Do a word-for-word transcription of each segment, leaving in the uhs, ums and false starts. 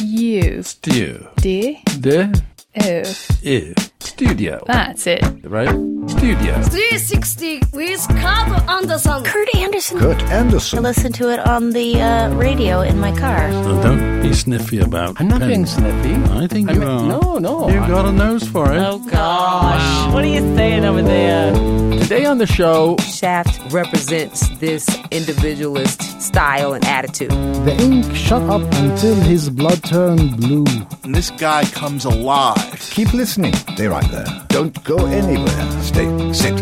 You. Stew. D. D. O. I. Studio. That's it. Right? Studio. three sixty with Kurt Anderson. Kurt Anderson. Kurt Anderson. I listen to it on the uh, radio in my car. So don't be sniffy about I'm not pens. being sniffy. I think I you mean, are. No, no. You've I- got a nose for it. Oh, gosh. What are you saying over there? Today on the show, Shaft represents this individualist style and attitude. The ink shut up until his blood turned blue. And this guy comes alive. Keep listening. Stay right there. Don't go anywhere. Stay. Sit.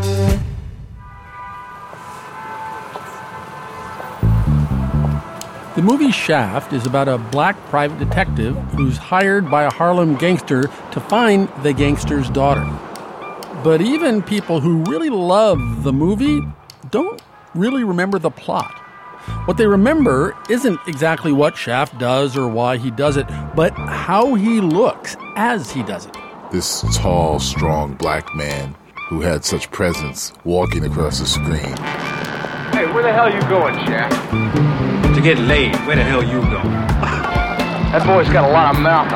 The movie Shaft is about a black private detective who's hired by a Harlem gangster to find the gangster's daughter. But even people who really love the movie don't really remember the plot. What they remember isn't exactly what Shaft does or why he does it, but how he looks as he does it. This tall, strong black man who had such presence walking across the screen. Hey, where the hell you going, Shaft? To get laid. Where the hell you going? That boy's got a lot of mouth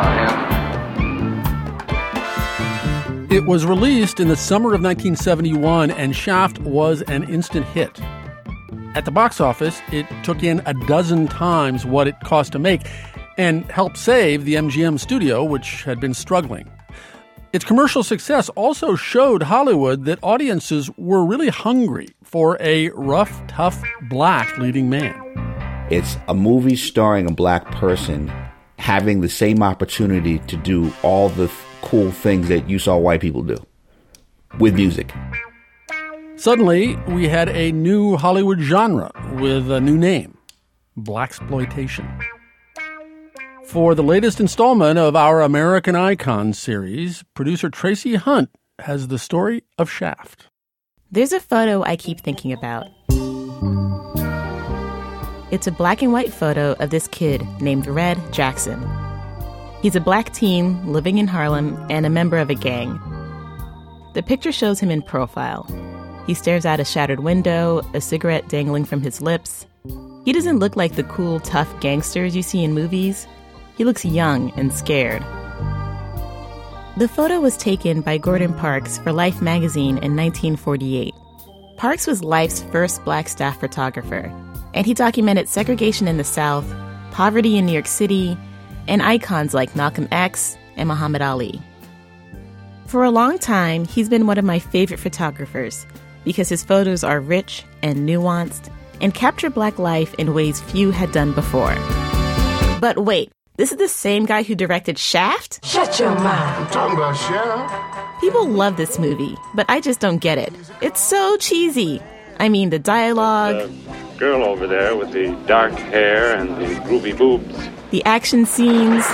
on him. It was released in the summer of nineteen seventy-one, and Shaft was an instant hit. At the box office, it took in a dozen times what it cost to make and helped save the M G M studio, which had been struggling. Its commercial success also showed Hollywood that audiences were really hungry for a rough, tough, black leading man. It's a movie starring a black person having the same opportunity to do all the th- cool things that you saw white people do with music. Suddenly, we had a new Hollywood genre with a new name, blaxploitation. For the latest installment of our American Icons series, producer Tracy Hunt has the story of Shaft. There's a photo I keep thinking about. It's a black and white photo of this kid named Red Jackson. He's a black teen living in Harlem and a member of a gang. The picture shows him in profile. He stares out a shattered window, a cigarette dangling from his lips. He doesn't look like the cool, tough gangsters you see in movies. He looks young and scared. The photo was taken by Gordon Parks for Life magazine in nineteen forty-eight. Parks was Life's first black staff photographer, and he documented segregation in the South, poverty in New York City, and icons like Malcolm X and Muhammad Ali. For a long time, he's been one of my favorite photographers because his photos are rich and nuanced and capture black life in ways few had done before. But wait, this is the same guy who directed Shaft? Shut your mouth. I'm talking about Shaft. People love this movie, but I just don't get it. It's so cheesy. I mean, the dialogue, The girl over there with the dark hair and the groovy boobs. the action scenes,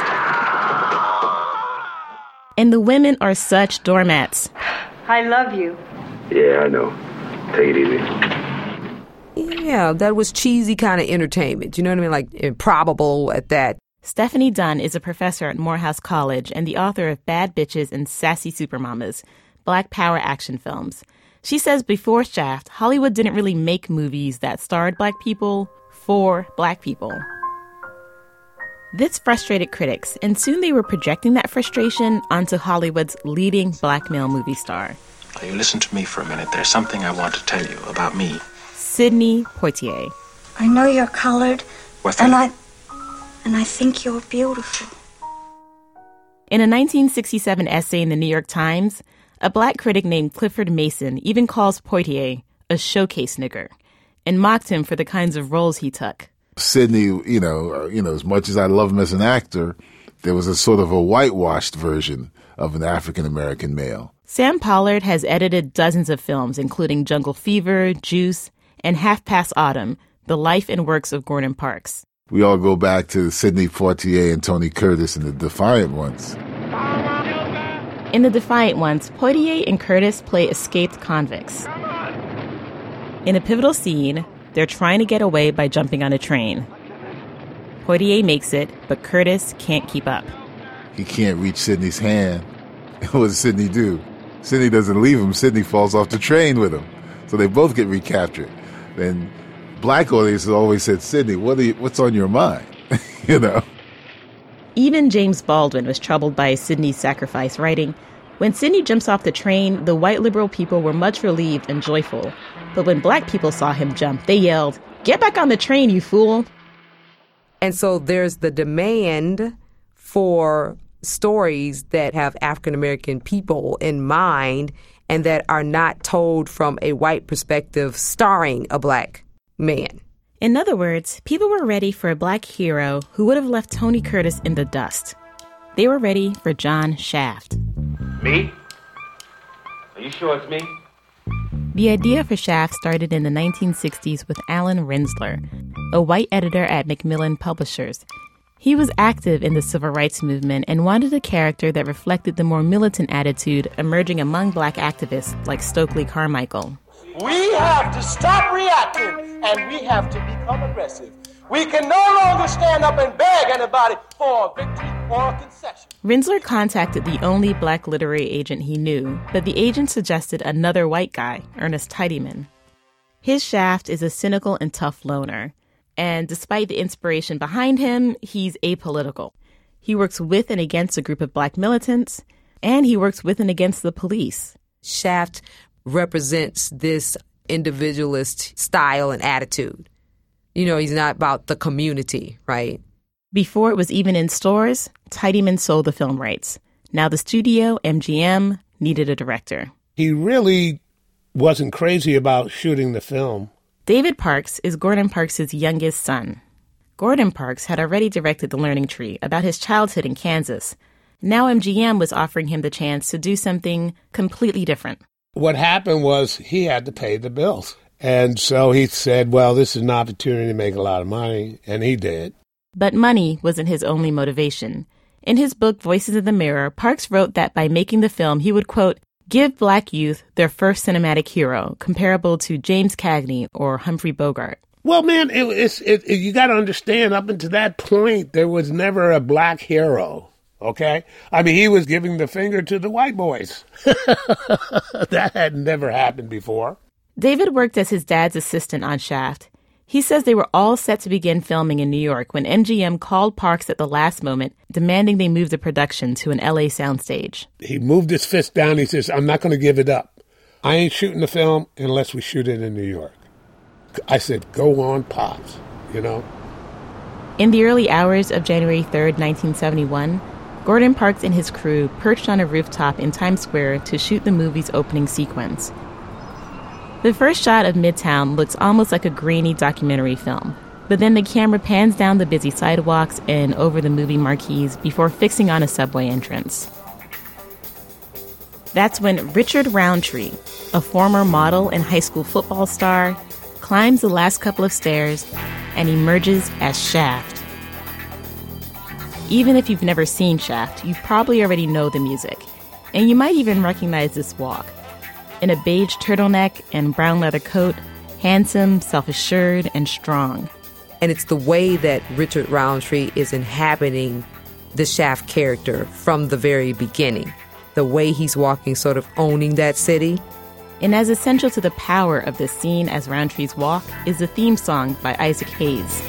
and the women are such doormats. I love you. Yeah, I know. Take it easy. Yeah, that was cheesy kind of entertainment. You know what I mean? Like improbable at that. Stephanie Dunn is a professor at Morehouse College and the author of Bad Bitches and Sassy Supermamas, Black Power action films. She says before Shaft, Hollywood didn't really make movies that starred black people for black people. This frustrated critics, and soon they were projecting that frustration onto Hollywood's leading black male movie star. Now, you listen to me for a minute. There's something I want to tell you about me. Sidney Poitier. I know you're colored, What's that? and I and I think you're beautiful. In a nineteen sixty-seven essay in the New York Times, a black critic named Clifford Mason even calls Poitier a showcase nigger and mocked him for the kinds of roles he took. Sidney, you know, uh, you know, as much as I love him as an actor, there was a sort of a whitewashed version of an African-American male. Sam Pollard has edited dozens of films, including Jungle Fever, Juice, and Half Past Autumn, the life and works of Gordon Parks. We all go back to Sidney Poitier and Tony Curtis and the Defiant Ones. In The Defiant Ones, Poitier and Curtis play escaped convicts. In a pivotal scene, they're trying to get away by jumping on a train. Poitier makes it, but Curtis can't keep up. He can't reach Sidney's hand. What does Sidney do? Sidney doesn't leave him. Sidney falls off the train with him. So they both get recaptured. Then black audiences always said, Sidney, what are you, what's on your mind? You know? Even James Baldwin was troubled by Sidney's sacrifice, writing, "When Sidney jumps off the train, the white liberal people were much relieved and joyful. But when black people saw him jump, they yelled, 'Get back on the train, you fool!'" And so there's the demand for stories that have African-American people in mind and that are not told from a white perspective starring a black man. In other words, people were ready for a black hero who would have left Tony Curtis in the dust. They were ready for John Shaft. Me? Are you sure it's me? The idea for Shaft started in the nineteen sixties with Alan Rinzler, a white editor at Macmillan Publishers. He was active in the civil rights movement and wanted a character that reflected the more militant attitude emerging among black activists like Stokely Carmichael. We have to stop reacting, and we have to become aggressive. We can no longer stand up and beg anybody for a victory or a concession. Rinzler contacted the only black literary agent he knew, but the agent suggested another white guy, Ernest Tidyman. His Shaft is a cynical and tough loner, and despite the inspiration behind him, he's apolitical. He works with and against a group of black militants, and he works with and against the police. Shaft represents this individualist style and attitude. You know, he's not about the community, right? Before it was even in stores, Tidyman sold the film rights. Now the studio, M G M, needed a director. He really wasn't crazy about shooting the film. David Parks is Gordon Parks' youngest son. Gordon Parks had already directed The Learning Tree about his childhood in Kansas. Now M G M was offering him the chance to do something completely different. What happened was he had to pay the bills. And so he said, well, this is an opportunity to make a lot of money, and he did. But money wasn't his only motivation. In his book, Voices of the Mirror, Parks wrote that by making the film, he would, quote, give black youth their first cinematic hero, comparable to James Cagney or Humphrey Bogart. Well, man, it, it's, it, it, you got to understand, up until that point, there was never a black hero, okay? I mean, he was giving the finger to the white boys. That had never happened before. David worked as his dad's assistant on Shaft. He says they were all set to begin filming in New York when M G M called Parks at the last moment, demanding they move the production to an L A soundstage. He moved his fist down. He says, I'm not going to give it up. I ain't shooting the film unless we shoot it in New York. I said, go on, Pops, you know. In the early hours of January third, nineteen seventy-one, Gordon Parks and his crew perched on a rooftop in Times Square to shoot the movie's opening sequence. The first shot of Midtown looks almost like a grainy documentary film, but then the camera pans down the busy sidewalks and over the movie marquees before fixing on a subway entrance. That's when Richard Roundtree, a former model and high school football star, climbs the last couple of stairs and emerges as Shaft. Even if you've never seen Shaft, you probably already know the music, and you might even recognize this walk. In a beige turtleneck and brown leather coat, handsome, self-assured, and strong. And it's the way that Richard Roundtree is inhabiting the Shaft character from the very beginning. The way he's walking, sort of owning that city. And as essential to the power of this scene as Roundtree's walk is the theme song by Isaac Hayes.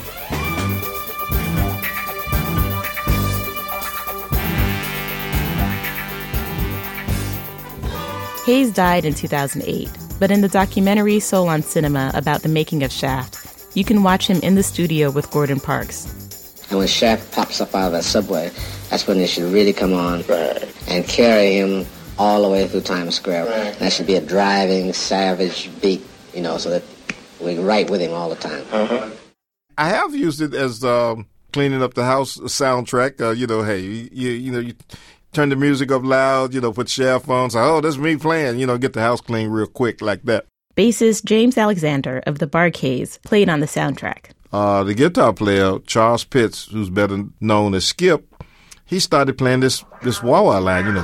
Hayes died in two thousand eight, but in the documentary Soul on Cinema about the making of Shaft, you can watch him in the studio with Gordon Parks. And when Shaft pops up out of that subway, that's when it should really come on right. and carry him all the way through Times Square. Right. That should be a driving, savage beat, you know, so that we're right with him all the time. Uh-huh. I have used it as um, cleaning up the house soundtrack. Uh, you know, hey, you, you, you know, you turn the music up loud, you know, put Shaft on. So, oh, that's me playing, you know, get the house clean real quick like that. Bassist James Alexander of the Bar-Kays played on the soundtrack. Uh, the guitar player, Charles Pitts, who's better known as Skip, he started playing this, this wah-wah line, you know.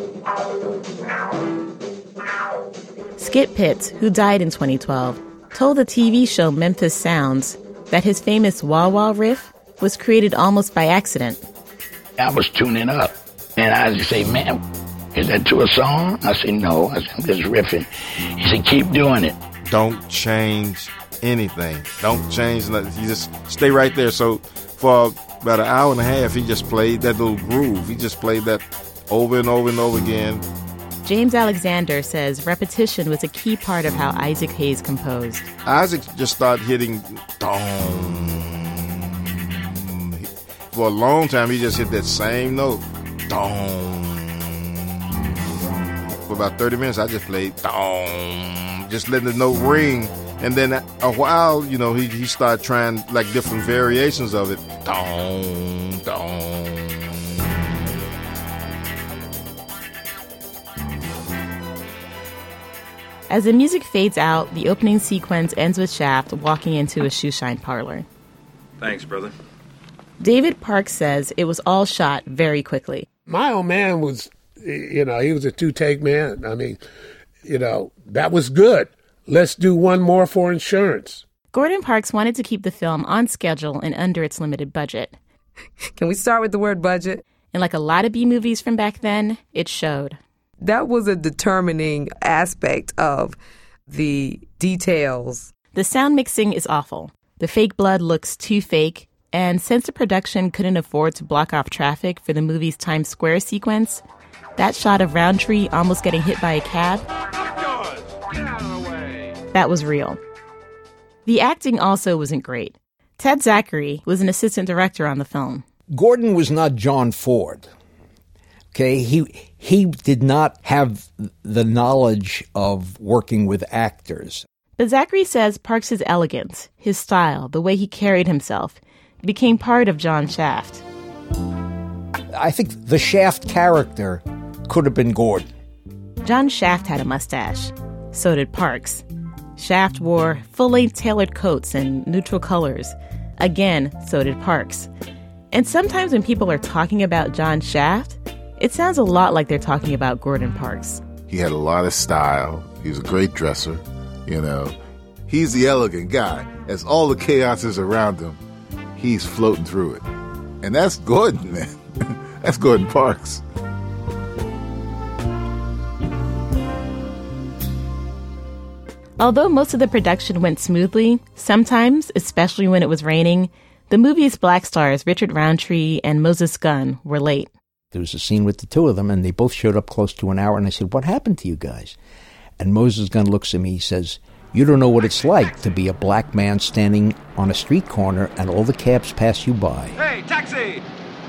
Skip Pitts, who died in twenty twelve, told the T V show Memphis Sounds that his famous wah-wah riff was created almost by accident. I was tuning up. And I just say, man, is that to a song? I said, no. I said, I'm just riffing. He said, keep doing it. Don't change anything. Don't change nothing. You just stay right there. So for about an hour and a half, he just played that little groove. He just played that over and over and over again. James Alexander says repetition was a key part of how Isaac Hayes composed. Isaac just started hitting dong. For a long time, he just hit that same note. Dong. For about thirty minutes, I just played dong. Just letting the note ring. And then a while, you know, he, he started trying like different variations of it. Dong, dong. As the music fades out, the opening sequence ends with Shaft walking into a shoeshine parlor. Thanks, brother. David Parks says it was all shot very quickly. My old man was, you know, he was a two-take man. I mean, you know, that was good. Let's do one more for insurance. Gordon Parks wanted to keep the film on schedule and under its limited budget. Can we start with the word budget? And like a lot of B-movies from back then, it showed. That was a determining aspect of the details. The sound mixing is awful. The fake blood looks too fake, and since the production couldn't afford to block off traffic for the movie's Times Square sequence, that shot of Roundtree almost getting hit by a cab, that was real. The acting also wasn't great. Ted Zachary was an assistant director on the film. Gordon was not John Ford. Okay, he he did not have the knowledge of working with actors. But Zachary says Parks' elegance, his style, the way he carried himself, became part of John Shaft. I think the Shaft character could have been Gordon. John Shaft had a mustache. So did Parks. Shaft wore full-length tailored coats and neutral colors. Again, so did Parks. And sometimes when people are talking about John Shaft, it sounds a lot like they're talking about Gordon Parks. He had a lot of style. He was a great dresser, you know. He's the elegant guy. As all the chaos is around him, he's floating through it. And that's Gordon, man. That's Gordon Parks. Although most of the production went smoothly, sometimes, especially when it was raining, the movie's black stars Richard Roundtree and Moses Gunn were late. There was a scene with the two of them, and they both showed up close to an hour, and I said, "What happened to you guys?" And Moses Gunn looks at me, he says, "You don't know what it's like to be a black man standing on a street corner and all the cabs pass you by." Hey, taxi!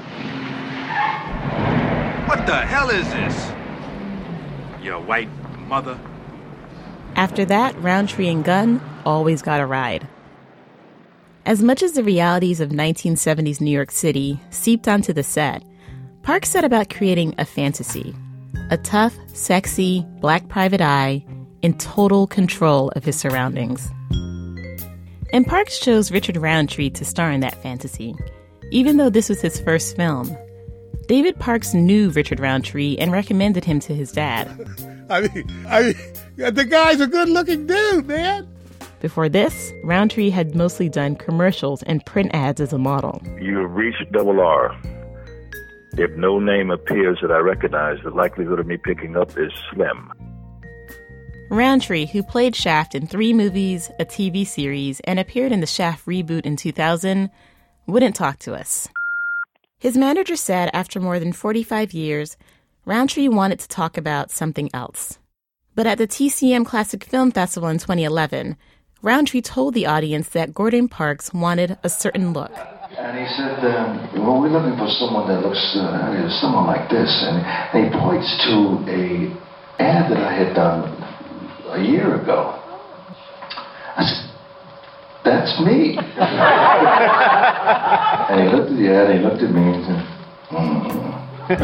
What the hell is this? Your white mother? After that, Roundtree and Gunn always got a ride. As much as the realities of nineteen seventies New York City seeped onto the set, Parks set about creating a fantasy. A tough, sexy, black private eye in total control of his surroundings. And Parks chose Richard Roundtree to star in that fantasy, even though this was his first film. David Parks knew Richard Roundtree and recommended him to his dad. I mean, I mean, the guy's a good-looking dude, man. Before this, Roundtree had mostly done commercials and print ads as a model. You have reached double R. If no name appears that I recognize, the likelihood of me picking up is slim. Roundtree, who played Shaft in three movies, a T V series, and appeared in the Shaft reboot in two thousand, wouldn't talk to us. His manager said after more than forty-five years, Roundtree wanted to talk about something else. But at the T C M Classic Film Festival in twenty eleven, Roundtree told the audience that Gordon Parks wanted a certain look. And he said, um, well, we're looking for someone that looks uh, someone like this. And, and he points to a ad that I had done a year ago. I said, that's me. And he looked at the ad, he looked at me and said,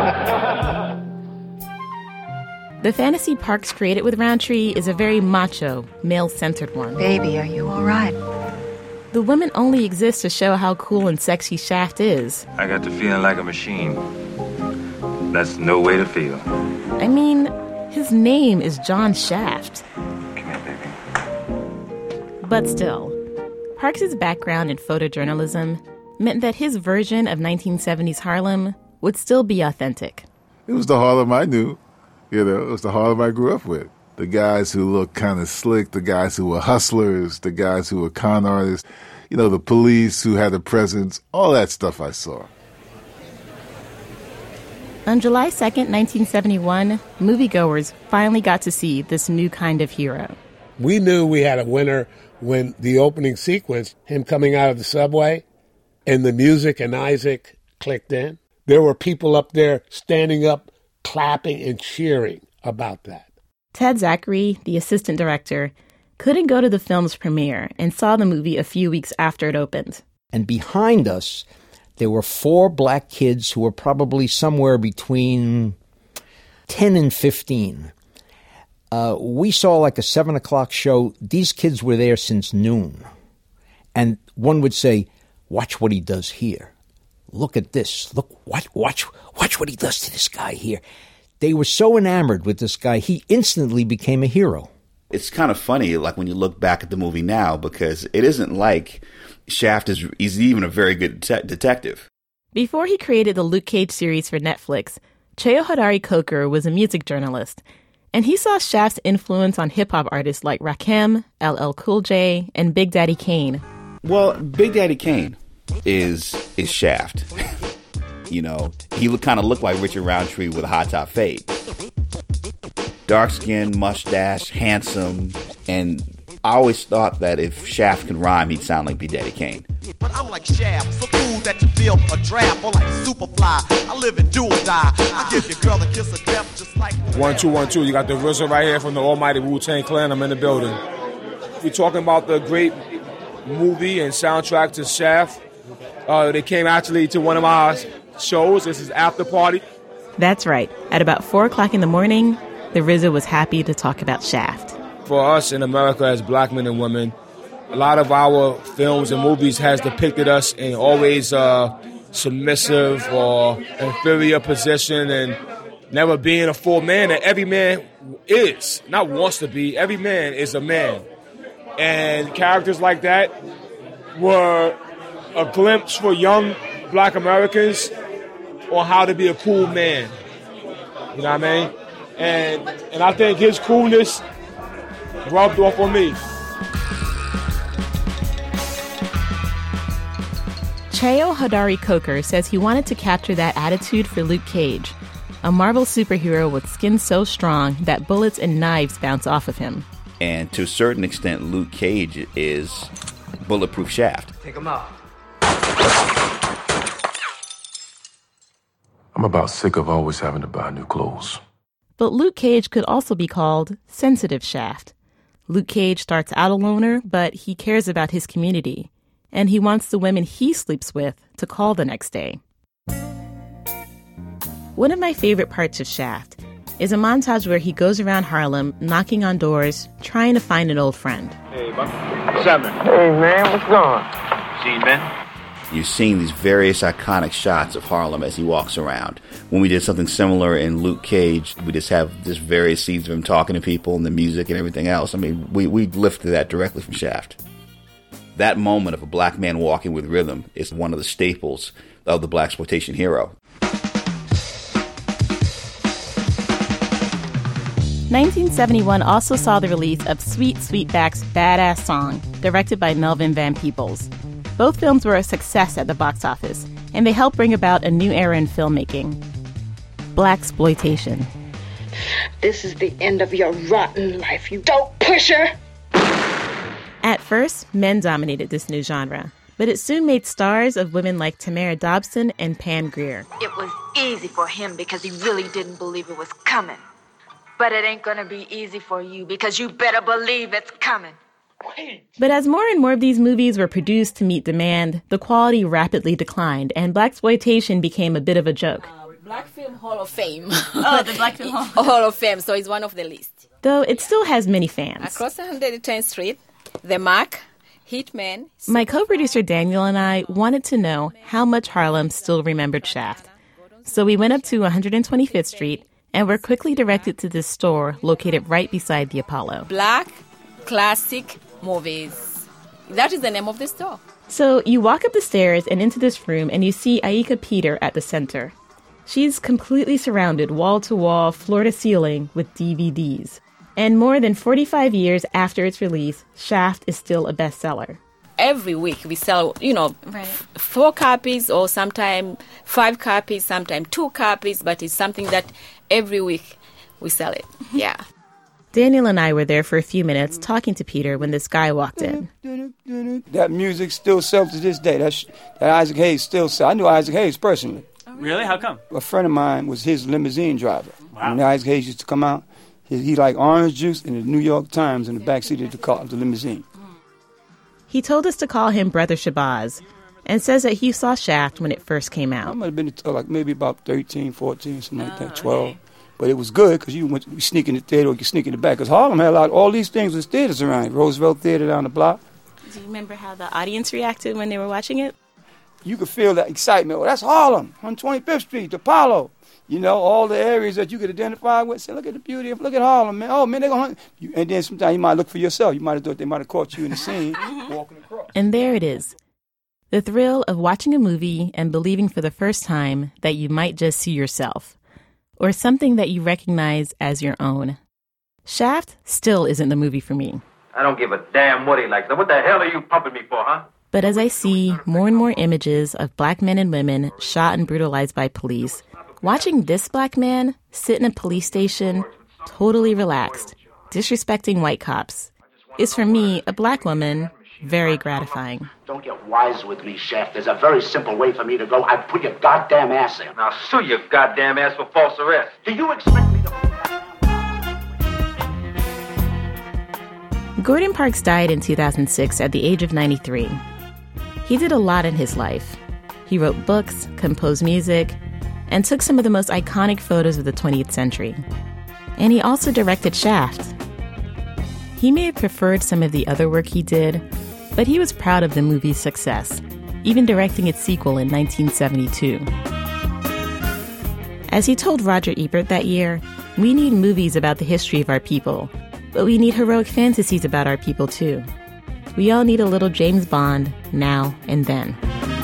mm. The fantasy Parks created with Roundtree is a very macho, male-centered one. Baby, are you all right? The women only exist to show how cool and sexy Shaft is. I got to feeling like a machine. That's no way to feel. I mean, his name is John Shaft. Come here, baby. But still, Parks' background in photojournalism meant that his version of nineteen seventies Harlem would still be authentic. It was the Harlem I knew. You know, it was the Harlem I grew up with. The guys who looked kind of slick, the guys who were hustlers, the guys who were con artists. you know, the police who had a presence, all that stuff I saw. On July second, nineteen seventy-one, moviegoers finally got to see this new kind of hero. We knew we had a winner when the opening sequence, him coming out of the subway, and the music and Isaac clicked in. There were people up there standing up, clapping and cheering about that. Ted Zachary, the assistant director, couldn't go to the film's premiere and saw the movie a few weeks after it opened. And behind us, there were four black kids who were probably somewhere between ten and fifteen. Uh, we saw like a seven o'clock show. These kids were there since noon. And one would say, watch what he does here. Look at this. Look, watch, watch, watch what he does to this guy here. They were so enamored with this guy, he instantly became a hero. It's kind of funny, like when you look back at the movie now, because it isn't like Shaft is he's even a very good te- detective. Before he created the Luke Cage series for Netflix, Cheo Hodari Coker was a music journalist, and he saw Shaft's influence on hip-hop artists like Rakim, L L Cool J, and Big Daddy Kane. Well, Big Daddy Kane is is Shaft. You know, he look, kind of looked like Richard Roundtree with a high top fade. Dark skin, mustache, handsome, and I always thought that if Shaft could rhyme, he'd sound like Big Daddy Kane. But I'm like Shaft, so cool that you feel a draft, or like Superfly. I live in do or die. I give your girl a kiss of death just like... One, two, one, two. You got the R Z A right here from the almighty Wu-Tang Clan. I'm in the building. We're talking about the great movie and soundtrack to Shaft. Uh, they came actually to one of my shows. This is After Party. That's right. At about four o'clock in the morning, the R Z A was happy to talk about Shaft. For us in America as black men and women, a lot of our films and movies has depicted us in always uh, submissive or inferior position and never being a full man that every man is, not wants to be. Every man is a man. And characters like that were a glimpse for young black Americans on how to be a cool man. You know what I mean? And and I think his coolness rubbed off on me. Cheo Hodari Coker says he wanted to capture that attitude for Luke Cage, a Marvel superhero with skin so strong that bullets and knives bounce off of him. And to a certain extent, Luke Cage is bulletproof Shaft. Take him out. I'm about sick of always having to buy new clothes. But Luke Cage could also be called sensitive Shaft. Luke Cage starts out a loner, but he cares about his community, and he wants the women he sleeps with to call the next day. One of my favorite parts of Shaft is a montage where he goes around Harlem, knocking on doors, trying to find an old friend. Hey, Buck. What's happening? Hey, man, what's going on? Seen Ben? You're seeing these various iconic shots of Harlem as he walks around. When we did something similar in Luke Cage, we just have this various scenes of him talking to people and the music and everything else. I mean, we, we lifted that directly from Shaft. That moment of a black man walking with rhythm is one of the staples of the blaxploitation hero. nineteen seventy-one also saw the release of Sweet Sweetback's Badass Song, directed by Melvin Van Peebles. Both films were a success at the box office, and they helped bring about a new era in filmmaking. Blaxploitation. This is the end of your rotten life, you dope pusher! At first, men dominated this new genre, but it soon made stars of women like Tamara Dobson and Pam Grier. It was easy for him because he really didn't believe it was coming. But it ain't gonna be easy for you because you better believe it's coming. But as more and more of these movies were produced to meet demand, the quality rapidly declined, and blaxploitation became a bit of a joke. Uh, Black Film Hall of Fame. Oh, the Black Film Hall. Hall of Fame, so it's one of the list. Though it still has many fans. Across one hundred tenth Street, The Mac, Hitman. My co-producer Daniel and I wanted to know how much Harlem still remembered Shaft. So we went up to one hundred twenty-fifth Street and were quickly directed to this store located right beside the Apollo. Black Classic Movies. That is the name of the store. So you walk up the stairs and into this room and you see Aika Peter at the center. She's completely surrounded wall to wall, floor to ceiling with D V Ds. And more than forty-five years after its release, Shaft is still a bestseller. every week we sell, you know, right. f- four copies or sometimes five copies, sometimes two copies, but it's something that every week we sell it. Yeah. Daniel and I were there for a few minutes talking to Peter when this guy walked in. That music still sells to this day. That, that Isaac Hayes still sells. I knew Isaac Hayes personally. Really? How come? A friend of mine was his limousine driver. Wow. When Isaac Hayes used to come out, he, he liked orange juice and the New York Times in the backseat of the car, of the limousine. He told us to call him Brother Shabazz and says that he saw Shaft when it first came out. I might have been uh, like maybe about thirteen, fourteen, something like that, twelve. But it was good because you went you sneak in the theater or you could sneak in the back. Because Harlem had a lot, all these things was theaters around. Roosevelt Theater down the block. Do you remember how the audience reacted when they were watching it? You could feel that excitement. Oh, that's Harlem, on twenty-fifth Street, the Apollo. You know, all the areas that you could identify with. Say, look at the beauty of, look at Harlem, man. Oh, man, they're going to... And then sometimes you might look for yourself. You might have thought they might have caught you in the scene walking across. And there it is. The thrill of watching a movie and believing for the first time that you might just see yourself. Or something that you recognize as your own. Shaft still isn't the movie for me. I don't give a damn what he likes. What the hell are you pumping me for, huh? But as I see more and more images of black men and women shot and brutalized by police, watching this black man sit in a police station, totally relaxed, disrespecting white cops, is for me, a black woman, very gratifying. Don't get wise with me, Shaft. There's a very simple way for me to go. I'd put your goddamn ass in. Now sue your goddamn ass for false arrest. Do you expect me to... Gordon Parks died in two thousand six at the age of ninety-three. He did a lot in his life. He wrote books, composed music, and took some of the most iconic photos of the twentieth century. And he also directed Shaft. He may have preferred some of the other work he did, but he was proud of the movie's success, even directing its sequel in nineteen seventy-two. As he told Roger Ebert that year, we need movies about the history of our people, but we need heroic fantasies about our people too. We all need a little James Bond now and then.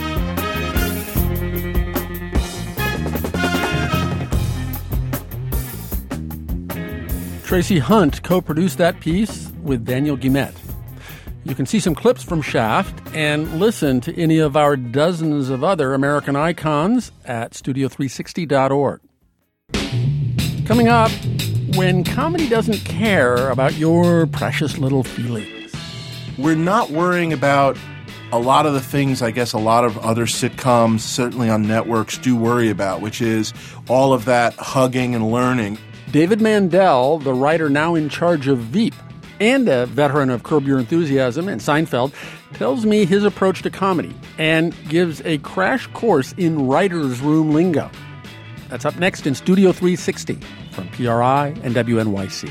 Tracy Hunt co-produced that piece with Daniel Guillemette. You can see some clips from Shaft and listen to any of our dozens of other American icons at studio three sixty dot org. Coming up, when comedy doesn't care about your precious little feelings. We're not worrying about a lot of the things I guess a lot of other sitcoms, certainly on networks, do worry about, which is all of that hugging and learning. David Mandel, the writer now in charge of Veep and a veteran of Curb Your Enthusiasm and Seinfeld, tells me his approach to comedy and gives a crash course in writer's room lingo. That's up next in Studio three sixty from P R I and W N Y C.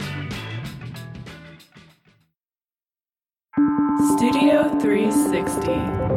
Studio three sixty.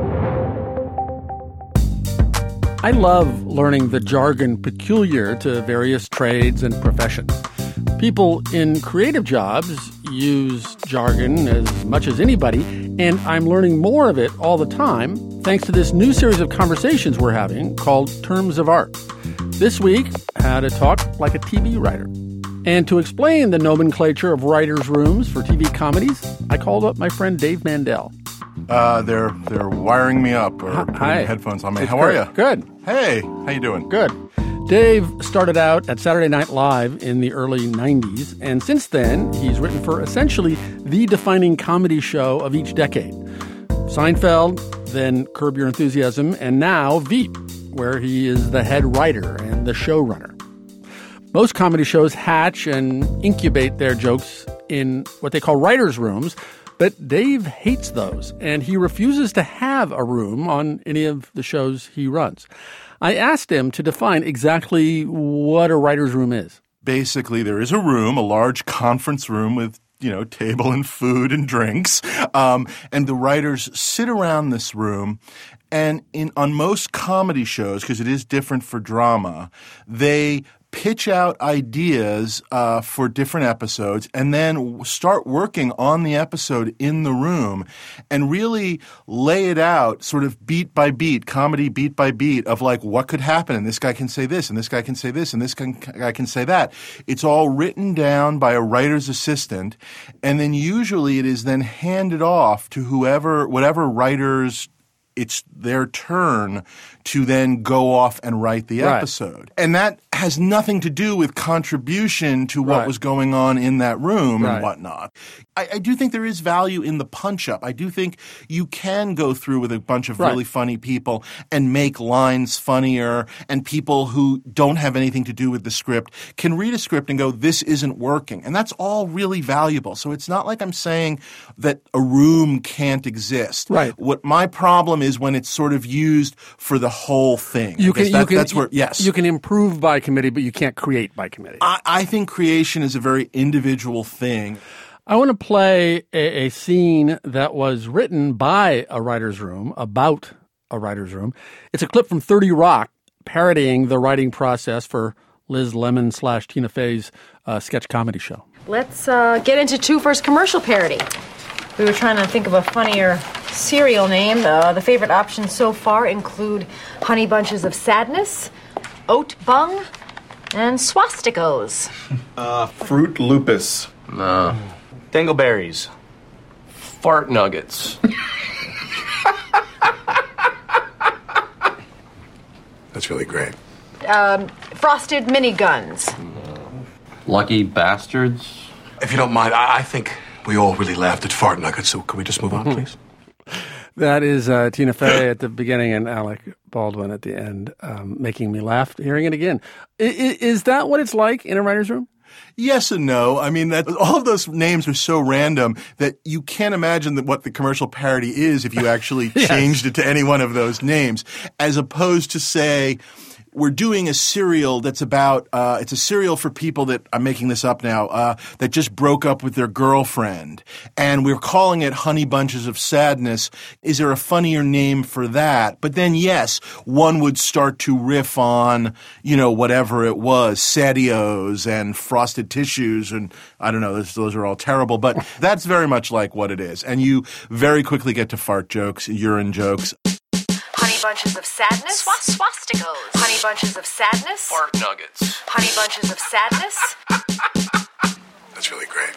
I love learning the jargon peculiar to various trades and professions. People in creative jobs use jargon as much as anybody, and I'm learning more of it all the time thanks to this new series of conversations we're having called Terms of Art. This week, how to talk like a T V writer. And to explain the nomenclature of writers' rooms for T V comedies, I called up my friend Dave Mandel. Uh, they're they're wiring me up or Hi. putting headphones on me. It's How good. are you? Good. Hey, how you doing? Good. Dave started out at Saturday Night Live in the early nineties, and since then, he's written for essentially the defining comedy show of each decade. Seinfeld, then Curb Your Enthusiasm, and now Veep, where he is the head writer and the showrunner. Most comedy shows hatch and incubate their jokes in what they call writers' rooms, but Dave hates those, and he refuses to have a room on any of the shows he runs. I asked him to define exactly what a writer's room is. Basically, there is a room, a large conference room with, you know, table and food and drinks, um, and the writers sit around this room. And in on most comedy shows, because it is different for drama, they pitch out ideas uh, for different episodes, and then start working on the episode in the room and really lay it out sort of beat by beat, comedy beat by beat of like what could happen, and this guy can say this, and this guy can say this, and this can, guy can say that. It's all written down by a writer's assistant, and then usually it is then handed off to whoever, whatever writers it's their turn to then go off and write the Right. episode. And that has nothing to do with contribution to what Right. was going on in that room Right. and whatnot. I, I do think there is value in the punch-up. I do think you can go through with a bunch of Right. really funny people and make lines funnier, and people who don't have anything to do with the script can read a script and go, this isn't working. And that's all really valuable. So it's not like I'm saying that a room can't exist. Right. What my problem is when it's sort of used for the whole thing. You I guess can, that- you can, that's where, yes. you can improve by committee, but you can't create by committee. I, I think creation is a very individual thing. I want to play a, a scene that was written by a writer's room about a writer's room. It's a clip from thirty Rock parodying the writing process for Liz Lemon slash Tina Fey's uh, sketch comedy show. Let's uh, get into two first commercial parody. We were trying to think of a funnier cereal name. Uh, the favorite options so far include Honey Bunches of Sadness, Oat Bung, and Swastikos. Uh, Fruit Lupus. No. Dingleberries. Fart nuggets. That's really great. Um, frosted Miniguns. Lucky bastards. If you don't mind, I, I think we all really laughed at fart nuggets, so could we just move on, please? That is uh, Tina Fey at the beginning and Alec Baldwin at the end, um, making me laugh hearing it again. I, I, is that what it's like in a writer's room? Yes and no. I mean, that all of those names are so random that you can't imagine that what the commercial parody is if you actually Yes. changed it to any one of those names, as opposed to say, we're doing a cereal that's about uh, – it's a cereal for people that – I'm making this up now uh, – that just broke up with their girlfriend. And we're calling it Honey Bunches of Sadness. Is there a funnier name for that? But then, yes, one would start to riff on, you know, whatever it was, Sadios and Frosted Tissues and I don't know, those, those are all terrible. But that's very much like what it is. And you very quickly get to fart jokes, urine jokes. Honey Bunches of Sadness. Swas- swastikos. Honey Bunches of Sadness. Fart nuggets. Honey Bunches of Sadness. That's really great.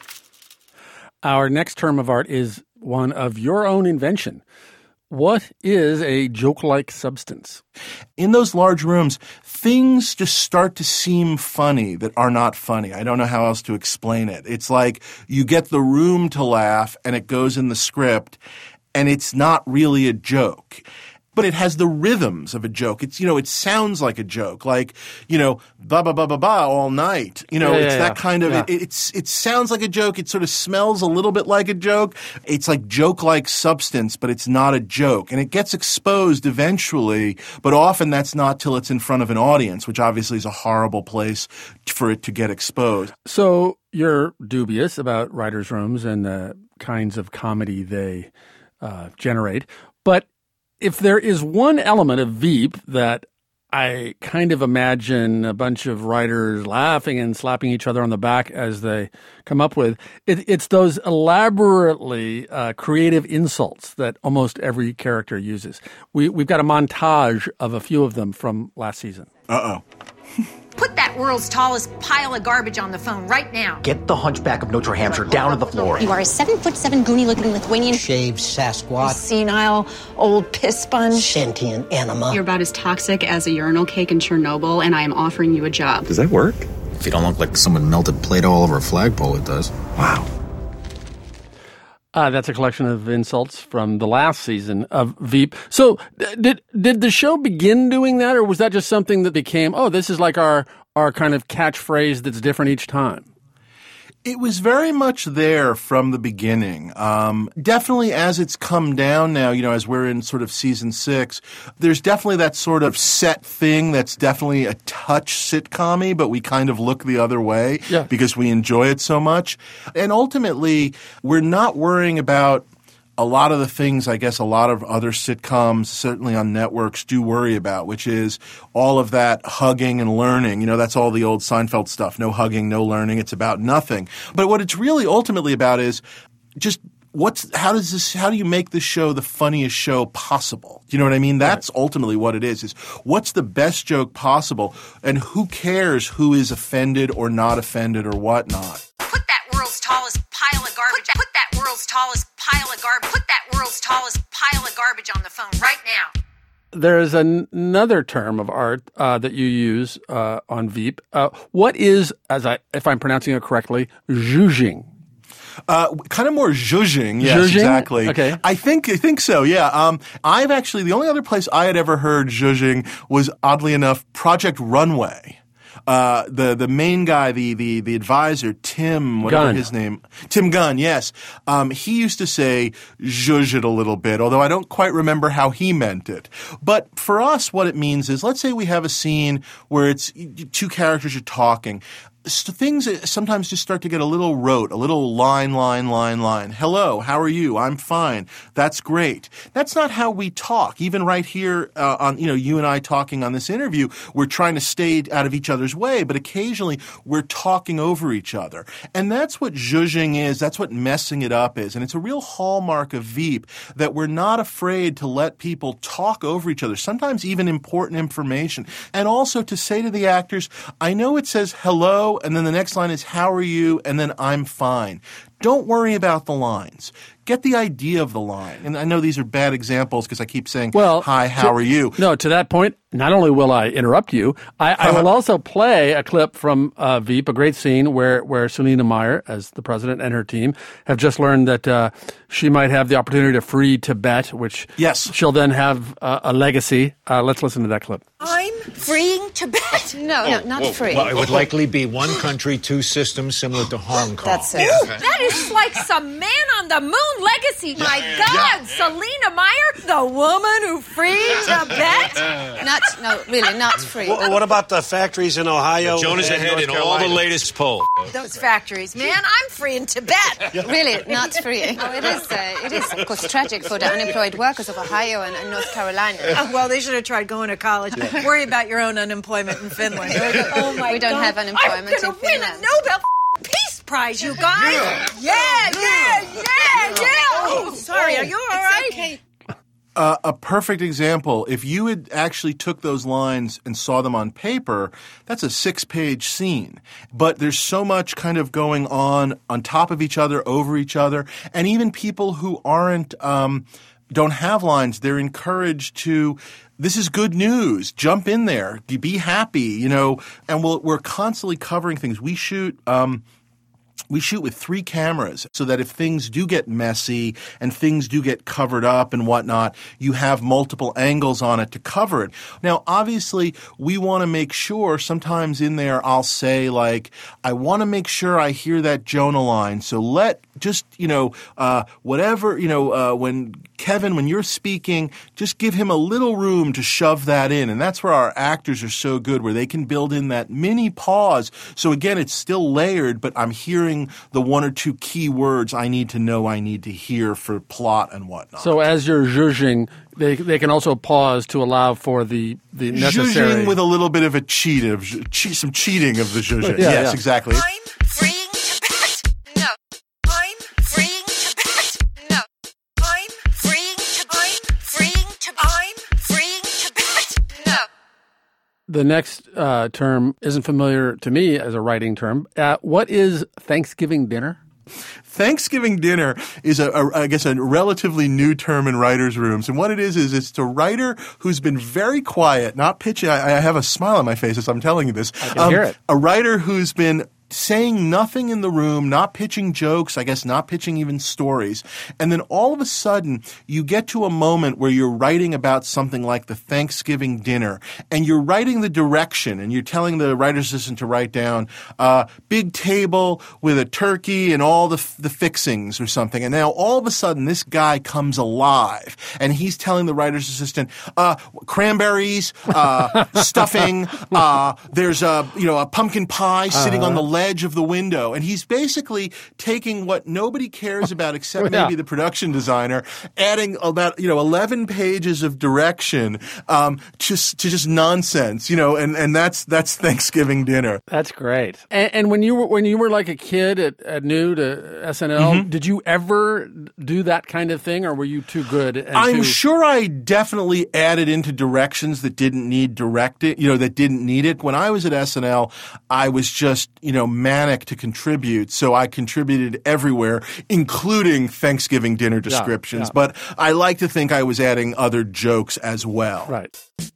Our next term of art is one of your own invention. What is a joke-like substance? In those large rooms, things just start to seem funny that are not funny. I don't know how else to explain it. It's like you get the room to laugh and it goes in the script and it's not really a joke. But it has the rhythms of a joke. It's, you know, it sounds like a joke, like, you know, blah, blah, blah, blah, blah, all night. You know, Yeah, it's yeah, that yeah. kind of, Yeah. it, it's, it sounds like a joke. It sort of smells a little bit like a joke. It's like joke-like substance, but it's not a joke. And it gets exposed eventually, but often that's not till it's in front of an audience, which obviously is a horrible place for it to get exposed. So you're dubious about writers' rooms and the kinds of comedy they uh, generate. But if there is one element of Veep that I kind of imagine a bunch of writers laughing and slapping each other on the back as they come up with, it, it's those elaborately uh, creative insults that almost every character uses. We, we've got a montage of a few of them from last season. Uh-oh. Put that world's tallest pile of garbage on the phone right now. Get the hunchback of Notre Hampshire down to the floor. You are a seven foot seven goony looking Lithuanian Shaved Sasquatch. senile old piss sponge. Sentient anima. You're about as toxic as a urinal cake in Chernobyl, and I am offering you a job. Does that work? If you don't look like someone melted Play-Doh all over a flagpole, it does. Wow. Uh, that's a collection of insults from the last season of Veep. So d- did did the show begin doing that, or was that just something that became, oh, this is like our, our kind of catchphrase that's different each time? It was very much there from the beginning. Um, definitely as it's come down now, you know, as we're in sort of season six, there's definitely that sort of set thing that's definitely a touch sitcom-y, but we kind of look the other way Yeah. because we enjoy it so much. And ultimately, we're not worrying about a lot of the things I guess a lot of other sitcoms, certainly on networks, do worry about, which is all of that hugging and learning. You know, that's all the old Seinfeld stuff. No hugging, no learning. It's about nothing. But what it's really ultimately about is just what's how does this how do you make this show the funniest show possible? Do you know what I mean? That's right. Ultimately what it is, is what's the best joke possible, and who cares who is offended or not offended or whatnot. Put that world's tallest pile of garbage. Put that world's tallest pile of garbage. Put that world's tallest pile of garbage on the phone right now. There is an- another term of art uh, that you use uh, on Veep. Uh, what is, as I, if I'm pronouncing it correctly, zhuzhing? Uh, kind of more zhuzhing, yes, zhuzhing? Exactly. Okay. I think I think so, yeah. Um, I've actually, the only other place I had ever heard zhuzhing was, oddly enough, Project Runway. Uh, the the main guy, the the the advisor, Tim, whatever Gunn. his name, Tim Gunn, yes. Um, he used to say zhuzh it a little bit, although I don't quite remember how he meant it. But for us, what it means is, let's say we have a scene where it's two characters are talking. So things sometimes just start to get a little rote, a little line, line, line, line. Hello, how are you? I'm fine. That's great. That's not how we talk. Even right here uh, on, you know, you and I talking on this interview, we're trying to stay out of each other's way, but occasionally we're talking over each other. And that's what zhuzhing is. That's what messing it up is. And it's a real hallmark of Veep that we're not afraid to let people talk over each other, sometimes even important information. And also to say to the actors, I know it says hello, and then the next line is, how are you? And then I'm fine. Don't worry about the lines. Get the idea of the line. And I know these are bad examples because I keep saying, well, hi, how to, are you? No, to that point, not only will I interrupt you, I, I will also play a clip from uh, Veep, a great scene where, where Selina Meyer, as the president, and her team have just learned that uh, she might have the opportunity to free Tibet, which yes. she'll then have uh, a legacy. Uh, let's listen to that clip. I'm freeing Tibet. No, no, not Whoa. free. Well, it would likely be one country, two systems, similar to Hong Kong. That's it. That is like some man on the moon legacy. My God, yeah. Selina Meyer, the woman who freed Tibet? Not, no, really, not free. Well, what about the factories in Ohio? Joan is ahead in all the latest polls. Those factories, man, I'm freeing Tibet. Really, not freeing. Oh, it is, uh, it is, of course, tragic for the unemployed workers of Ohio and, and North Carolina. Oh, well, they should have tried going to college. Yeah. Worry about your own unemployment in Finland. Oh, my We don't God. have unemployment in I'm going to win Finland. a Nobel Peace Prize, you guys. Yeah, yeah, yeah, yeah. yeah. Oh, sorry, are you all right? Okay. Uh, a perfect example, if you had actually took those lines and saw them on paper, that's a six-page scene. But there's so much kind of going on on top of each other, over each other, and even people who aren't um, don't have lines, they're encouraged to – this is good news. Jump in there. Be happy, you know. And we'll, we're constantly covering things. We shoot um, – We shoot with three cameras so that if things do get messy and things do get covered up and whatnot, you have multiple angles on it to cover it. Now, obviously, we want to make sure sometimes in there I'll say, like, I want to make sure I hear that Jonah line. So let just, you know, uh, whatever, you know, uh, when Kevin, when you're speaking, just give him a little room to shove that in. And that's where our actors are so good, where they can build in that mini pause. So again, it's still layered, but I'm hearing the one or two key words I need to know, I need to hear for plot and whatnot. So as you're zhuzhing, they they can also pause to allow for the, the necessary... Zhuzhing with a little bit of a cheat of che- some cheating of the zhuzhing. Yeah, yes, yeah. exactly. I'm freeing Tibet. No. I'm freeing Tibet. No. I'm freeing Tibet. I'm freeing Tibet. I'm freeing Tibet. No. The next uh, term isn't familiar to me as a writing term. Uh, what is Thanksgiving dinner? Thanksgiving dinner is, a, a, I guess, a relatively new term in writers' rooms. And what it is, is it's a writer who's been very quiet, not pitching. I, I have a smile on my face as I'm telling you this. I can um, hear it. A writer who's been saying nothing in the room, not pitching jokes, I guess not pitching even stories. And then all of a sudden, you get to a moment where you're writing about something like the Thanksgiving dinner, and you're writing the direction, and you're telling the writer's assistant to write down uh, big table with a turkey and all the, f- the fixings or something. And now all of a sudden, this guy comes alive, and he's telling the writer's assistant, uh, cranberries, uh, stuffing, uh, there's a, you know, a pumpkin pie sitting Uh-huh. on the ledge ledge of the window, and he's basically taking what nobody cares about except Yeah. maybe the production designer, adding about you know eleven pages of direction um, just to just nonsense, you know, and, and that's that's Thanksgiving dinner. That's great. And, and when you were when you were like a kid at, at new to S N L, Mhm. did you ever do that kind of thing, or were you too good? And I'm too... sure I definitely added into directions that didn't need directing, you know, that didn't need it. When I was at S N L, I was just, you know, manic to contribute. So I contributed everywhere, including Thanksgiving dinner descriptions. yeah. But I like to think I was adding other jokes as well. Right.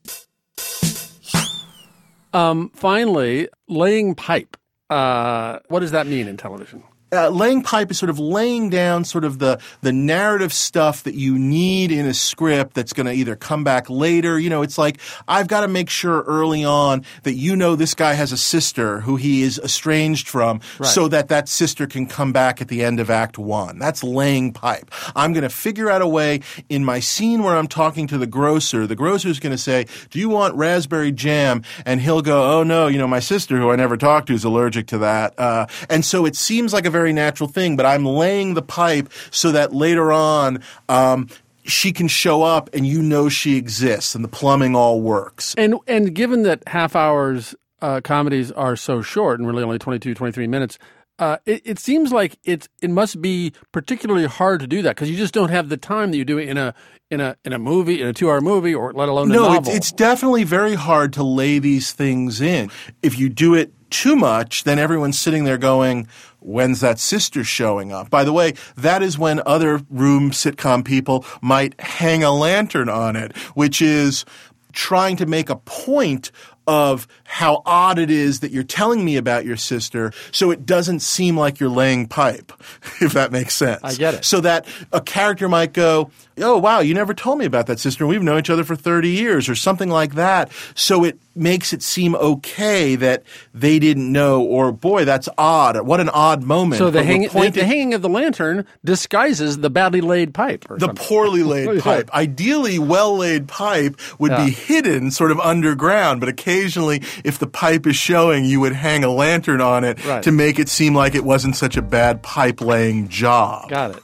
Um, finally, laying pipe. Uh, what does that mean in television? Uh, laying pipe is sort of laying down sort of the, the narrative stuff that you need in a script that's going to either come back later. You know, it's like, I've got to make sure early on that you know this guy has a sister who he is estranged from Right. so that that sister can come back at the end of Act One. That's laying pipe. I'm going to figure out a way in my scene where I'm talking to the grocer. The grocer's going to say, do you want raspberry jam? And he'll go, oh no, you know, my sister who I never talked to is allergic to that. Uh, and so it seems like a very natural thing, but I'm laying the pipe so that later on um, she can show up and you know she exists and the plumbing all works. And and given that half hours uh, comedies are so short and really only twenty-two, twenty-three minutes, uh, it, it seems like it's it must be particularly hard to do that because you just don't have the time that you do in a in a in a movie, in a two-hour movie, or let alone a No, novel. it's, it's definitely very hard to lay these things in. If you do it too much, then everyone's sitting there going, when's that sister showing up? By the way, that is when other room sitcom people might hang a lantern on it, which is trying to make a point of how odd it is that you're telling me about your sister so it doesn't seem like you're laying pipe, if that makes sense. I get it. So that a character might go, oh, wow, you never told me about that sister. We've known each other for thirty years or something like that. So it makes it seem okay that they didn't know or, boy, that's odd. What an odd moment. So the, But we're hang, the, pointing- the hanging of the lantern disguises the badly laid pipe. Or the something. poorly laid pipe. Ideally, well-laid pipe would Yeah. be hidden sort of underground, but occasionally, if the pipe is showing, you would hang a lantern on it Right. to make it seem like it wasn't such a bad pipe-laying job. Got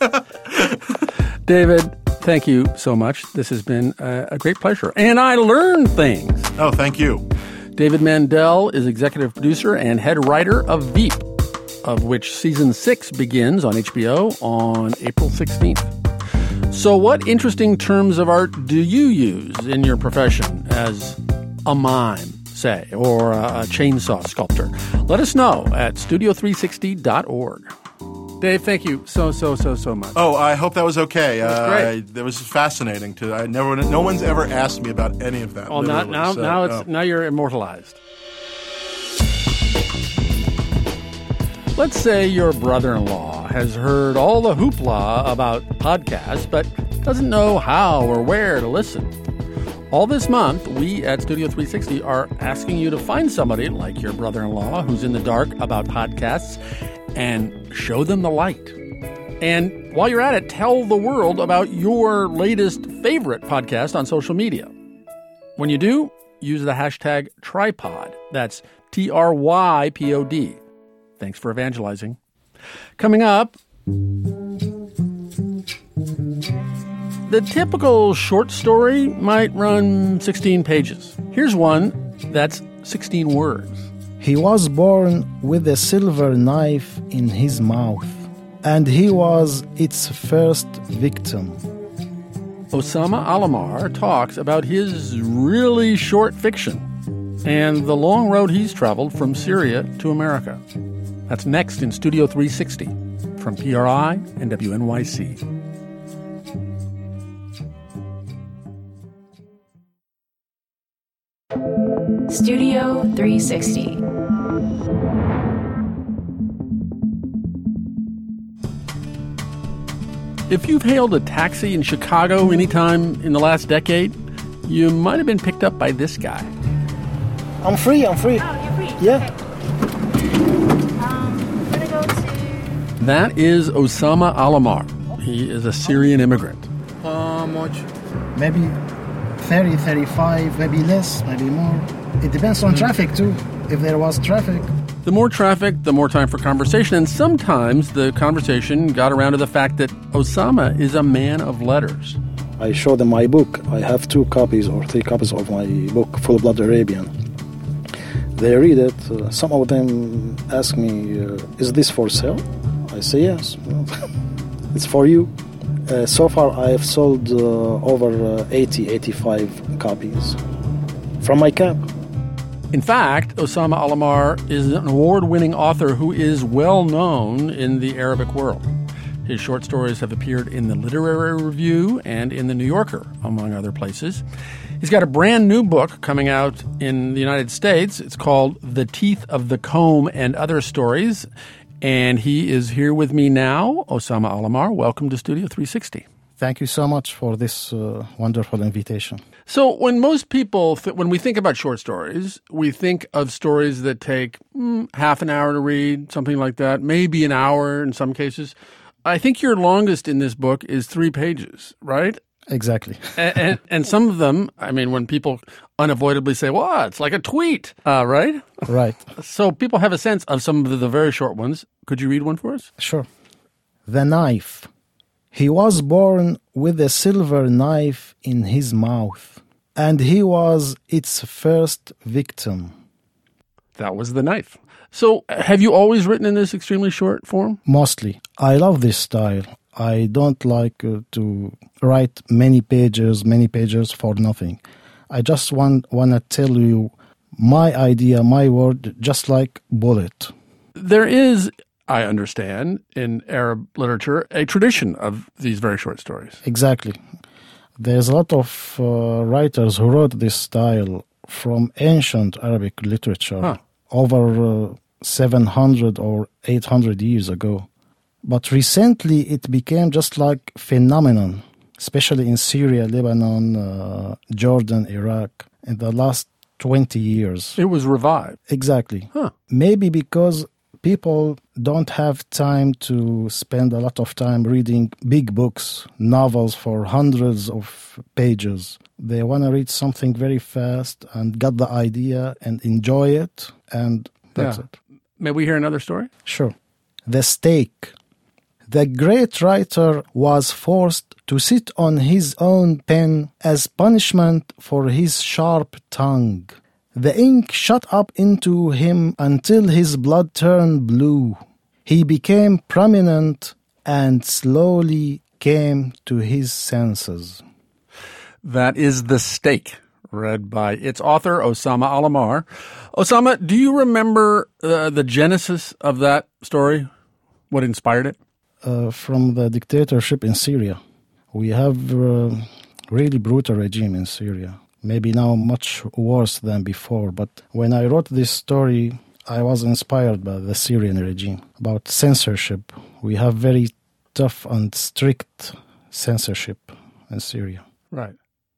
it. David, thank you so much. This has been a, a great pleasure. And I learned things. Oh, thank you. David Mandel is executive producer and head writer of Veep, of which season six begins on H B O on April sixteenth. So what interesting terms of art do you use in your profession as a mime, say, or a, a chainsaw sculptor? Let us know at studio three sixty dot org. Dave, thank you so, so, so, so much. Oh, I hope that was okay. That was uh, great. I, that was fascinating. To I never, no one's ever asked me about any of that. Well, now, literally, now, so, now, it's, oh. now you're immortalized. Let's say your brother-in-law has heard all the hoopla about podcasts, but doesn't know how or where to listen. All this month, we at Studio three sixty are asking you to find somebody like your brother-in-law who's in the dark about podcasts and show them the light. And while you're at it, tell the world about your latest favorite podcast on social media. When you do, use the hashtag tripod. That's T R Y P O D. Thanks for evangelizing. Coming up, the typical short story might run sixteen pages. Here's one that's sixteen words. He was born with a silver knife in his mouth, and he was its first victim. Osama Alamar talks about his really short fiction and the long road he's traveled from Syria to America. That's next in Studio three sixty from P R I and W N Y C. Studio three sixty. If you've hailed a taxi in Chicago anytime in the last decade, you might have been picked up by this guy. I'm free, I'm free. Oh, you're free? Yeah. Um, we're gonna go to... That is Osama Alamar. He is a Syrian immigrant. How much? Maybe thirty, thirty-five, maybe less, maybe more. It depends on traffic too. If there was traffic. The more traffic, the more time for conversation, and sometimes the conversation got around to the fact that Osama is a man of letters. I show them my book. I have two copies or three copies of my book, Full Blood Arabian. They read it. Uh, some of them ask me, uh, is this for sale? I say yes. It's for you. Uh, so far, I have sold uh, over uh, eighty, eighty-five copies from my camp. In fact, Osama Alamar is an award-winning author who is well known in the Arabic world. His short stories have appeared in the Literary Review and in the New Yorker, among other places. He's got a brand new book coming out in the United States. It's called The Teeth of the Comb and Other Stories. And he is here with me now. Osama Alamar, welcome to Studio three sixty. Thank you so much for this uh, wonderful invitation. So when most people, th- when we think about short stories, we think of stories that take mm, half an hour to read, something like that, maybe an hour in some cases. I think your longest in this book is three pages, right? Exactly. and, and, and some of them, I mean, when people unavoidably say, well, it's like a tweet, uh, right? Right. So people have a sense of some of the, the very short ones. Could you read one for us? Sure. The Knife. He was born with a silver knife in his mouth, and he was its first victim. That was the knife. So have you always written in this extremely short form? Mostly. I love this style. I don't like uh, to write many pages, many pages for nothing. I just want, want to tell you my idea, my word, just like bullet. There is, I understand, in Arab literature, a tradition of these very short stories. Exactly. There's a lot of uh, writers who wrote this style from ancient Arabic literature huh. over uh, seven hundred or eight hundred years ago. But recently it became just like phenomenon, especially in Syria, Lebanon, uh, Jordan, Iraq, in the last twenty years. It was revived. Exactly. Huh. Maybe because people don't have time to spend a lot of time reading big books, novels for hundreds of pages. They want to read something very fast and get the idea and enjoy it, and that's yeah. it. May we hear another story? Sure. The Stake. The great writer was forced to sit on his own pen as punishment for his sharp tongue. The ink shot up into him until his blood turned blue. He became prominent and slowly came to his senses. That is The Stake, read by its author, Osama Alamar. Osama, do you remember uh, the genesis of that story? What inspired it? Uh, from the dictatorship in Syria. We have a uh, really brutal regime in Syria. Maybe now much worse than before. But when I wrote this story, I was inspired by the Syrian regime. About censorship. We have very tough and strict censorship in Syria. Right.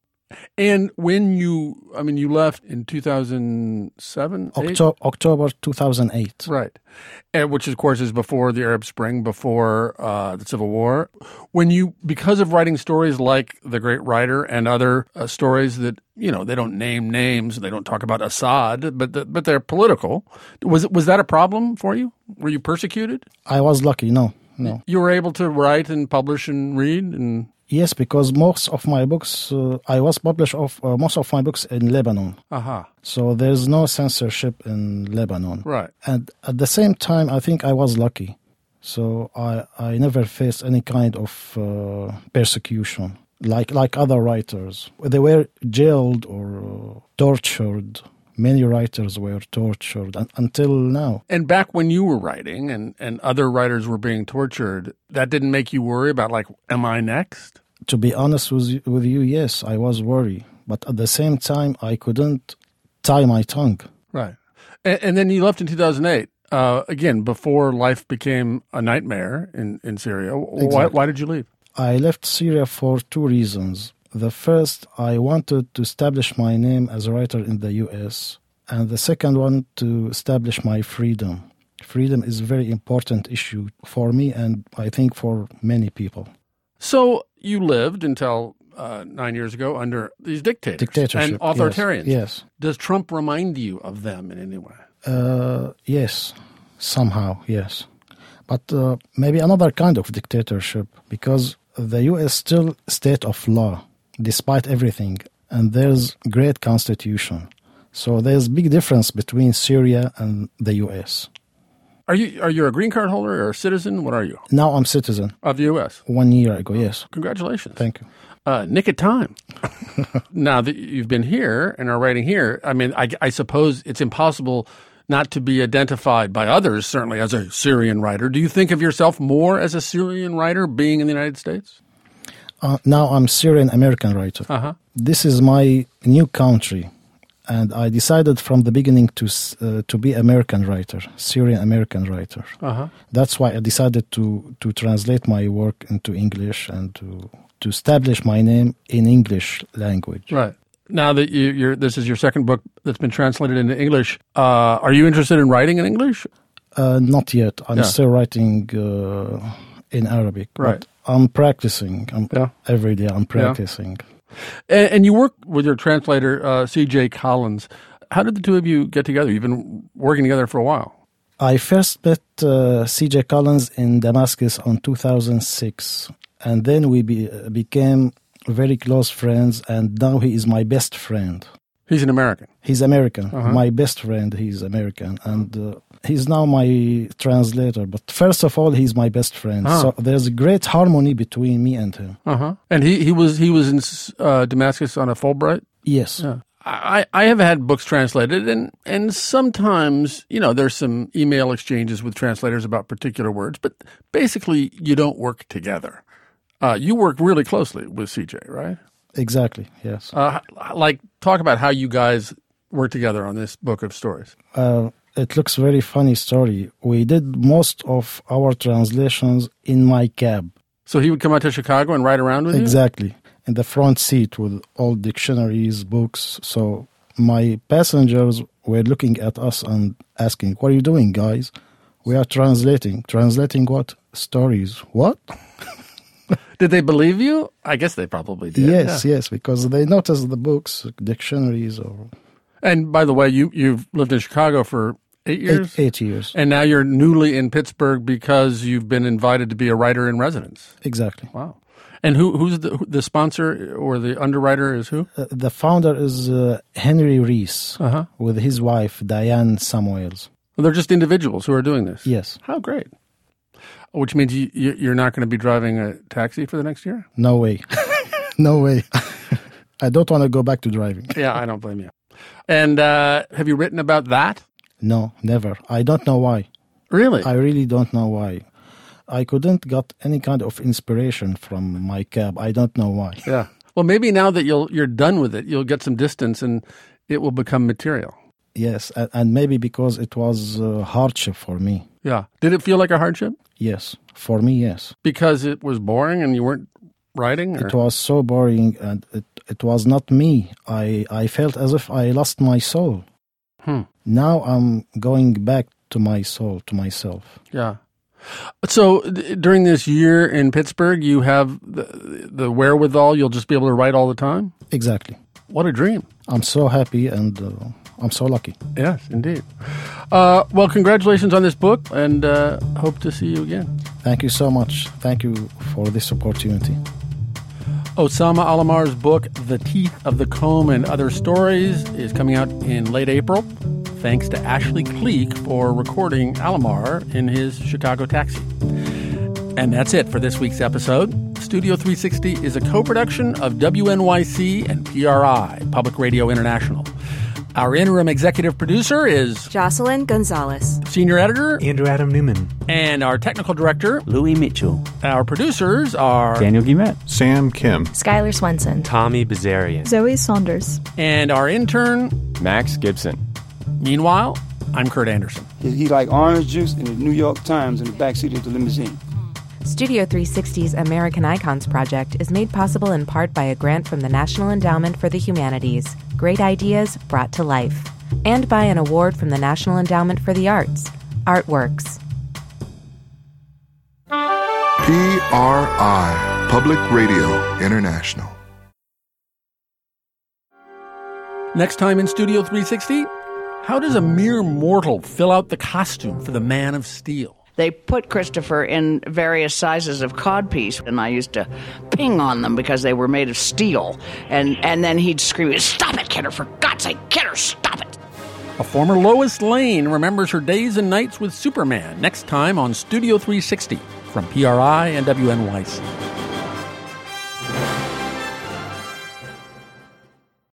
And when you, I mean, you left in two thousand seven? Octo- October two thousand eight. Right. And which, of course, is before the Arab Spring, before uh, the Civil War. When you, because of writing stories like The Great Writer and other uh, stories that, you know, they don't name names, they don't talk about Assad, but the, but they're political. Was was that a problem for you? Were you persecuted? I was lucky, no, no. You were able to write and publish and read and... Yes, because most of my books, uh, I was published of uh, most of my books in Lebanon. Aha. Uh-huh. So there's no censorship in Lebanon. Right. And at the same time, I think I was lucky. So I, I never faced any kind of uh, persecution, like like other writers. They were jailed or uh, tortured. Many writers were tortured un- until now. And back when you were writing and, and other writers were being tortured, that didn't make you worry about, like, am I next? To be honest with you, with you, yes, I was worried. But at the same time, I couldn't tie my tongue. Right. And, and then you left in two thousand eight, uh, again, before life became a nightmare in, in Syria. Exactly. Why, why did you leave? I left Syria for two reasons. The first, I wanted to establish my name as a writer in the U S, and the second one, to establish my freedom. Freedom is a very important issue for me and I think for many people. So you lived until uh, nine years ago under these dictators Dictatorship, and authoritarians. Yes, yes. Does Trump remind you of them in any way? Uh, yes, somehow, yes. But uh, maybe another kind of dictatorship, because the U S still state of law, despite everything, and there's great constitution. So there's big difference between Syria and the U S. Are you are you a green card holder or a citizen? What are you? Now I'm citizen. Of the U S? One year ago, yes. Congratulations. Thank you. Uh, nick of time. Now that you've been here and are writing here, I mean, I, I suppose it's impossible not to be identified by others, certainly as a Syrian writer. Do you think of yourself more as a Syrian writer being in the United States? Uh, now I'm Syrian-American writer. Uh-huh. This is my new country, and I decided from the beginning to uh, to be American writer, Syrian-American writer. Uh-huh. That's why I decided to, to translate my work into English and to, to establish my name in English language. Right. Now that you, you're, this is your second book that's been translated into English, uh, are you interested in writing in English? Uh, not yet. I'm Yeah. still writing uh, in Arabic. Right. But I'm practicing. I'm, Yeah. Every day I'm practicing. And, and you work with your translator, uh, C J Collins. How did the two of you get together? You've been working together for a while. I first met uh, C J Collins in Damascus on two thousand six, and then we be, became very close friends, and now he is my best friend. He's an American. He's American. Uh-huh. My best friend, he's American, and uh, he's now my translator. But first of all, he's my best friend. Ah. So there's a great harmony between me and him. Uh-huh. And he, he was he was in uh, Damascus on a Fulbright? Yes. Yeah. I, I have had books translated, and, and sometimes, you know, there's some email exchanges with translators about particular words, but basically you don't work together. Uh, you work really closely with C J, right? Exactly, yes. Uh, like, talk about how you guys work together on this book of stories. Uh, it looks very funny story. We did most of our translations in my cab. So he would come out to Chicago and ride around with you? Exactly. In the front seat with all dictionaries, books. So my passengers were looking at us and asking, what are you doing, guys? We are translating. Translating what? Stories. What? Did they believe you? I guess they probably did. Yes, yeah. yes, because they noticed the books, dictionaries. or. And by the way, you, you've lived in Chicago for eight years? Eight, eight years. And now you're newly in Pittsburgh because you've been invited to be a writer in residence. Exactly. Wow. And who who's the the sponsor or the underwriter is who? Uh, the founder is uh, Henry Reese Uh-huh. with his wife, Diane Samuels. Well, they're just individuals who are doing this? Yes. How great. Which means you, you- you're not going to be driving a taxi for the next year? No way. No way. I don't want to go back to driving. Yeah, I don't blame you. And uh, have you written about that? No, never. I don't know why. Really? I really don't know why. I couldn't get any kind of inspiration from my cab. I don't know why. Yeah. Well, maybe now that you'll you're done with it, you'll get some distance and it will become material. Yes, a- and maybe because it was a hardship for me. Yeah. Did it feel like a hardship? Yes, for me, yes. Because it was boring and you weren't writing? Or? It was so boring, and it, it was not me. I, I felt as if I lost my soul. Hmm. Now I'm going back to my soul, to myself. Yeah. So d- during this year in Pittsburgh, you have the, the wherewithal, you'll just be able to write all the time? Exactly. What a dream. I'm so happy, and uh, I'm so lucky. Yes, indeed. Uh, well, congratulations on this book, and uh, hope to see you again. Thank you so much. Thank you for this opportunity. Osama Alamar's book, The Teeth of the Comb and Other Stories, is coming out in late April. Thanks to Ashley Cleek for recording Alamar in his Chicago taxi. And that's it for this week's episode. Studio three sixty is a co-production of W N Y C and P R I, Public Radio International. Our interim executive producer is Jocelyn Gonzalez. Senior editor Andrew Adam Newman. And our technical director Louis Mitchell. Our producers are Daniel Guillemette. Sam Kim. Skylar Swenson. Tommy Bazarian. Zoe Saunders. And our intern Max Gibson. Meanwhile, I'm Kurt Anderson. He, he like orange juice in the New York Times in the backseat of the limousine. Studio three sixty's American Icons project is made possible in part by a grant from the National Endowment for the Humanities, Great Ideas Brought to Life, and by an award from the National Endowment for the Arts, Artworks. P R I, Public Radio International. Next time in Studio three sixty, How does a mere mortal fill out the costume for the Man of Steel? They put Christopher in various sizes of codpiece, and I used to ping on them because they were made of steel. And, and then he'd scream, "Stop it, Kidder, for God's sake, Kidder, stop it!" A former Lois Lane remembers her days and nights with Superman next time on Studio three sixty from P R I and W N Y C.